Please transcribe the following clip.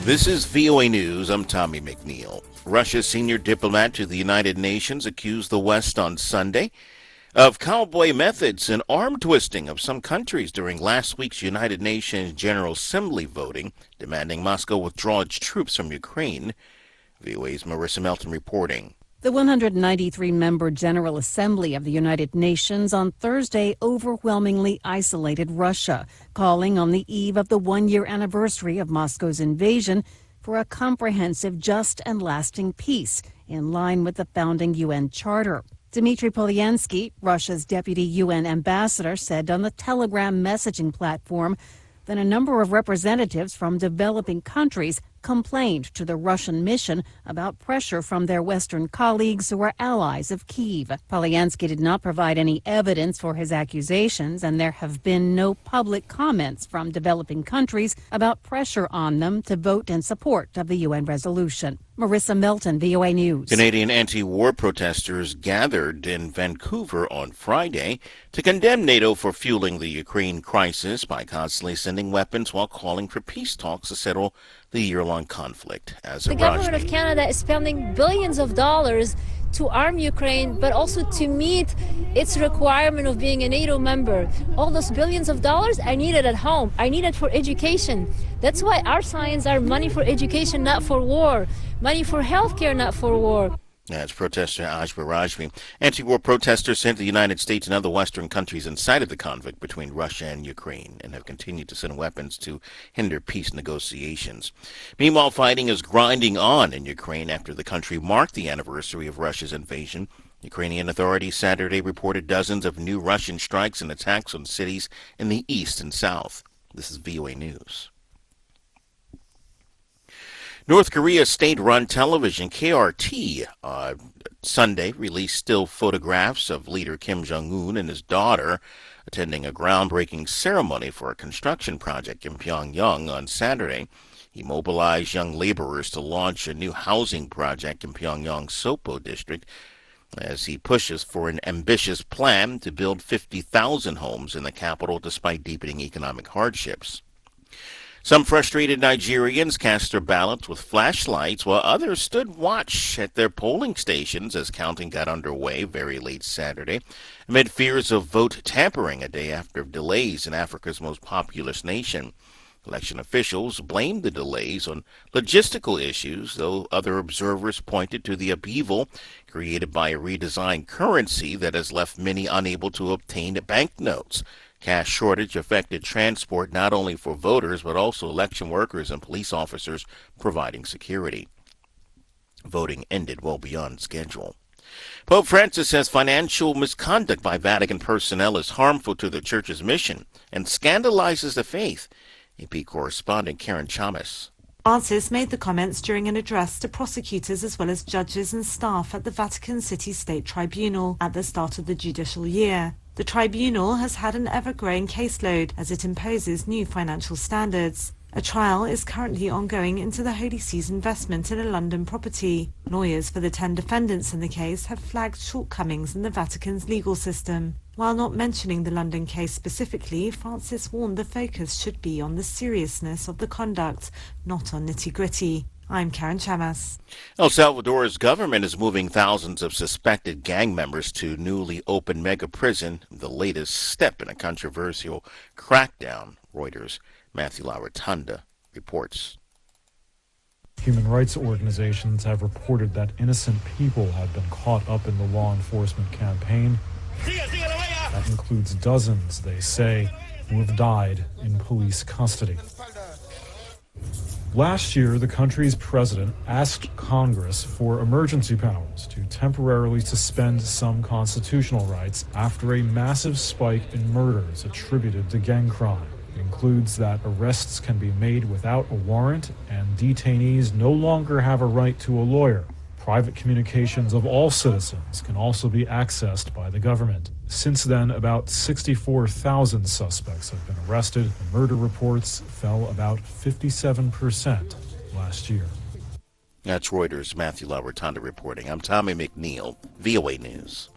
This is VOA News. I'm Tommy McNeil. Russia's senior diplomat to the United Nations accused the West on Sunday of cowboy methods and arm twisting of some countries during last week's United Nations General Assembly voting, demanding Moscow withdraw its troops from Ukraine. VOA's Marissa Melton reporting. The 193-member General Assembly of the United Nations on Thursday overwhelmingly isolated Russia, calling on the eve of the one-year anniversary of Moscow's invasion for a comprehensive, just, and lasting peace, in line with the founding UN Charter. Dmitry Polyansky, Russia's deputy UN ambassador, said on the Telegram messaging platform that a number of representatives from developing countries complained to the Russian mission about pressure from their Western colleagues who are allies of Kyiv. Polyansky did not provide any evidence for his accusations, and there have been no public comments from developing countries about pressure on them to vote in support of the UN resolution. Marissa Melton, VOA News. Canadian anti-war protesters gathered in Vancouver on Friday to condemn NATO for fueling the Ukraine crisis by constantly sending weapons while calling for peace talks to settle the year-long conflict. The government of Canada is spending billions of dollars to arm Ukraine, but also to meet its requirement of being a NATO member. All those billions of dollars are needed at home. I need it for education. That's why our signs are money for education, not for war. Money for healthcare, not for war. That's protester Ajba Rajvi. Anti-war protesters sent the United States and other Western countries incited the conflict between Russia and Ukraine and have continued to send weapons to hinder peace negotiations. Meanwhile, fighting is grinding on in Ukraine after the country marked the anniversary of Russia's invasion. Ukrainian authorities Saturday reported dozens of new Russian strikes and attacks on cities in the east and south. This is VOA News. North Korea's state-run television KRT Sunday released still photographs of leader Kim Jong-un and his daughter attending a groundbreaking ceremony for a construction project in Pyongyang on Saturday. He mobilized young laborers to launch a new housing project in Pyongyang's Sopo district as he pushes for an ambitious plan to build 50,000 homes in the capital despite deepening economic hardships. Some frustrated Nigerians cast their ballots with flashlights, while others stood watch at their polling stations as counting got underway very late Saturday, amid fears of vote tampering a day after delays in Africa's most populous nation. Election officials blamed the delays on logistical issues, though other observers pointed to the upheaval created by a redesigned currency that has left many unable to obtain banknotes. Cash shortage affected transport not only for voters but also election workers and police officers providing security. Voting ended well beyond schedule. Pope Francis says financial misconduct by Vatican personnel is harmful to the Church's mission and scandalizes the faith. AP correspondent Karen Chamas. Francis made the comments during an address to prosecutors as well as judges and staff at the Vatican City State Tribunal at the start of the judicial year. The tribunal has had an ever-growing caseload as it imposes new financial standards. A trial is currently ongoing into the Holy See's investment in a London property. Lawyers for the 10 defendants in the case have flagged shortcomings in the Vatican's legal system. While not mentioning the London case specifically, Francis warned the focus should be on the seriousness of the conduct, not on nitty-gritty. I'm Karen Chamas. El Salvador's government is moving thousands of suspected gang members to newly opened mega prison, the latest step in a controversial crackdown. Reuters' Matthew Laurentanda reports. Human rights organizations have reported that innocent people have been caught up in the law enforcement campaign. That includes dozens, they say, who have died in police custody. Last year, the country's president asked Congress for emergency powers to temporarily suspend some constitutional rights after a massive spike in murders attributed to gang crime. It includes that arrests can be made without a warrant and detainees no longer have a right to a lawyer. Private communications of all citizens can also be accessed by the government. Since then, about 64,000 suspects have been arrested. The murder reports fell about 57% last year. That's Reuters' Matthew Laurentanda reporting. I'm Tommy McNeil, VOA News.